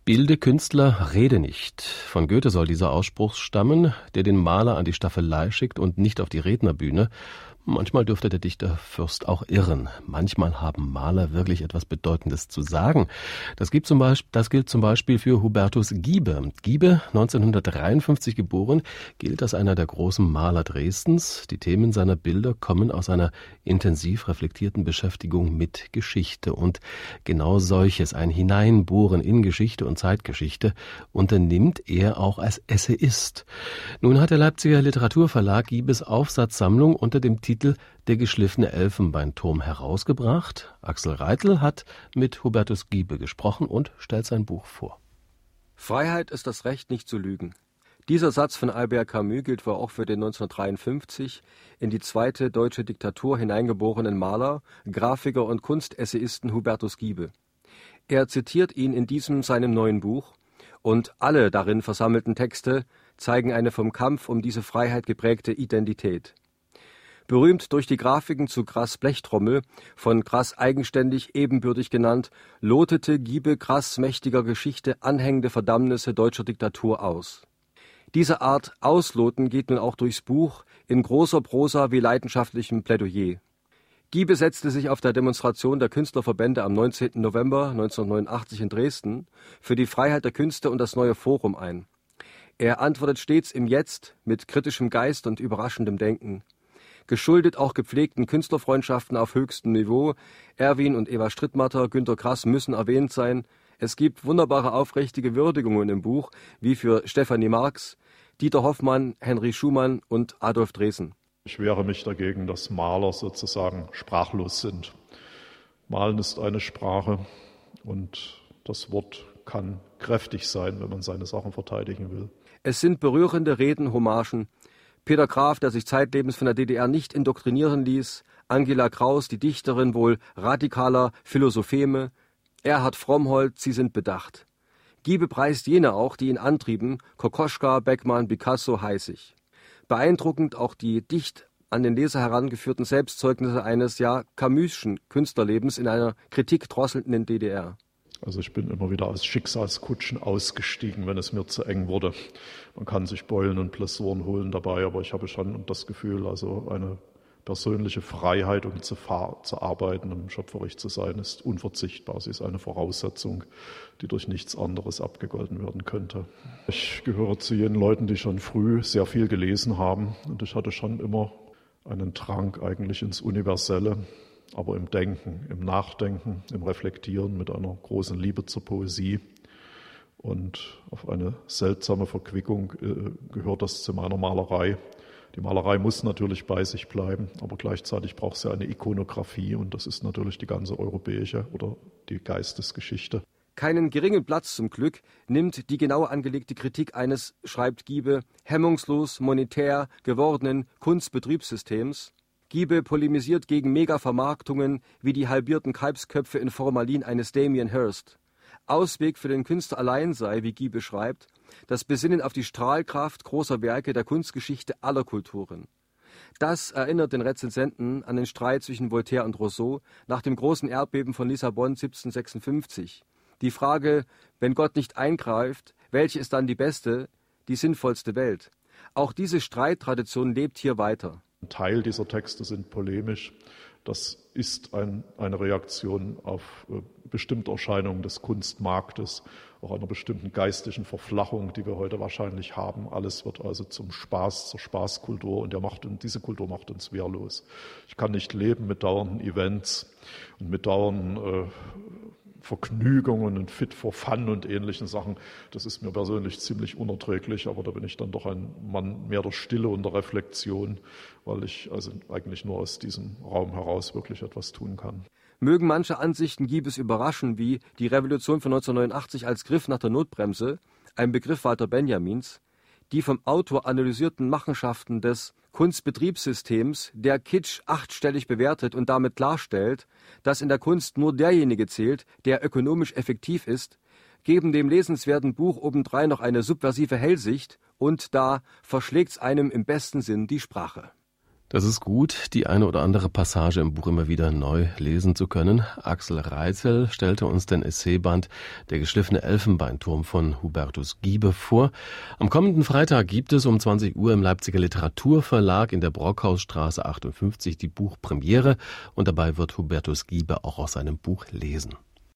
Bilde Künstler, rede nicht. Von Goethe soll dieser Ausspruch stammen, der den Maler an die Staffelei schickt und nicht auf die Rednerbühne. Manchmal dürfte der Dichterfürst auch irren. Manchmal haben Maler wirklich etwas Bedeutendes zu sagen. Das gilt zum Beispiel für Hubertus Giebe. Giebe, 1953 geboren, gilt als einer der großen Maler Dresdens. Die Themen seiner Bilder kommen aus einer intensiv reflektierten Beschäftigung mit Geschichte. Und genau solches, ein Hineinbohren in Geschichte und Zeitgeschichte, unternimmt er auch als Essayist. Nun hat der Leipziger Literaturverlag Giebes Aufsatzsammlung unter dem Titel Der geschliffene Elfenbeinturm herausgebracht. Axel Reitel hat mit Hubertus Giebe gesprochen und stellt sein Buch vor. Freiheit ist das Recht, nicht zu lügen. Dieser Satz von Albert Camus gilt wohl auch für den 1953 in die zweite deutsche Diktatur hineingeborenen Maler, Grafiker und Kunstessayisten Hubertus Giebe. Er zitiert ihn in diesem seinem neuen Buch, und alle darin versammelten Texte zeigen eine vom Kampf um diese Freiheit geprägte Identität. Berühmt durch die Grafiken zu Grass' Blechtrommel, von Grass eigenständig ebenbürtig genannt, lotete Giebe Grass' mächtiger Geschichte anhängende Verdammnisse deutscher Diktatur aus. Diese Art Ausloten geht nun auch durchs Buch in großer Prosa wie leidenschaftlichem Plädoyer. Giebe setzte sich auf der Demonstration der Künstlerverbände am 19. November 1989 in Dresden für die Freiheit der Künste und das neue Forum ein. Er antwortet stets im Jetzt mit kritischem Geist und überraschendem Denken. Geschuldet auch gepflegten Künstlerfreundschaften auf höchstem Niveau, Erwin und Eva Strittmatter, Günter Grass müssen erwähnt sein. Es gibt wunderbare aufrichtige Würdigungen im Buch, wie für Stefanie Marx, Dieter Hoffmann, Henry Schumann und Adolf Dresen. Ich wehre mich dagegen, dass Maler sozusagen sprachlos sind. Malen ist eine Sprache und das Wort kann kräftig sein, wenn man seine Sachen verteidigen will. Es sind berührende Reden, Hommagen. Peter Graf, der sich zeitlebens von der DDR nicht indoktrinieren ließ, Angela Kraus, die Dichterin wohl radikaler Philosopheme, Erhard Frommholt, sie sind bedacht. Giebe preist jene auch, die ihn antrieben, Kokoschka, Beckmann, Picasso, Heißig. Beeindruckend auch die dicht an den Leser herangeführten Selbstzeugnisse eines, ja, Camus'schen Künstlerlebens in einer Kritik drosselnden DDR. Also ich bin immer wieder aus Schicksalskutschen ausgestiegen, wenn es mir zu eng wurde. Man kann sich Beulen und Blessuren holen dabei, aber ich habe schon das Gefühl, also eine persönliche Freiheit, um zu arbeiten, um schöpferisch zu sein, ist unverzichtbar. Sie ist eine Voraussetzung, die durch nichts anderes abgegolten werden könnte. Ich gehöre zu jenen Leuten, die schon früh sehr viel gelesen haben, und ich hatte schon immer einen Drang eigentlich ins Universelle, aber im Denken, im Nachdenken, im Reflektieren mit einer großen Liebe zur Poesie. Und auf eine seltsame Verquickung gehört das zu meiner Malerei. Die Malerei muss natürlich bei sich bleiben, aber gleichzeitig braucht sie eine Ikonografie, und das ist natürlich die ganze europäische oder die Geistesgeschichte. Keinen geringen Platz zum Glück nimmt die genau angelegte Kritik eines, schreibt Giebe, hemmungslos monetär gewordenen Kunstbetriebssystems. Giebe polemisiert gegen Mega-Vermarktungen wie die halbierten Kalbsköpfe in Formalin eines Damien Hirst. Ausweg für den Künstler allein sei, wie Giebe schreibt, das Besinnen auf die Strahlkraft großer Werke der Kunstgeschichte aller Kulturen. Das erinnert den Rezensenten an den Streit zwischen Voltaire und Rousseau nach dem großen Erdbeben von Lissabon 1756. Die Frage, wenn Gott nicht eingreift, welche ist dann die beste, die sinnvollste Welt? Auch diese Streittradition lebt hier weiter. Ein Teil dieser Texte sind polemisch. Das ist eine Reaktion auf bestimmte Erscheinungen des Kunstmarktes, auch einer bestimmten geistigen Verflachung, die wir heute wahrscheinlich haben. Alles wird also zum Spaß, zur Spaßkultur, und diese Kultur macht uns wehrlos. Ich kann nicht leben mit dauernden Events und mit dauernden Vergnügungen und Fit for Fun und ähnlichen Sachen. Das ist mir persönlich ziemlich unerträglich, aber da bin ich dann doch ein Mann mehr der Stille und der Reflexion, weil ich also eigentlich nur aus diesem Raum heraus wirklich etwas tun kann. Mögen manche Ansichten Giebes überraschen, wie die Revolution von 1989 als Griff nach der Notbremse, ein Begriff Walter Benjamins, die vom Autor analysierten Machenschaften des Kunstbetriebssystems, der Kitsch achtstellig bewertet und damit klarstellt, dass in der Kunst nur derjenige zählt, der ökonomisch effektiv ist, geben dem lesenswerten Buch obendrein noch eine subversive Hellsicht, und da verschlägt's einem im besten Sinn die Sprache. Das ist gut, die eine oder andere Passage im Buch immer wieder neu lesen zu können. Axel Reitzel stellte uns den Essayband Der geschliffene Elfenbeinturm von Hubertus Giebe vor. Am kommenden Freitag gibt es um 20 Uhr im Leipziger Literaturverlag in der Brockhausstraße 58 die Buchpremiere und dabei wird Hubertus Giebe auch aus seinem Buch lesen.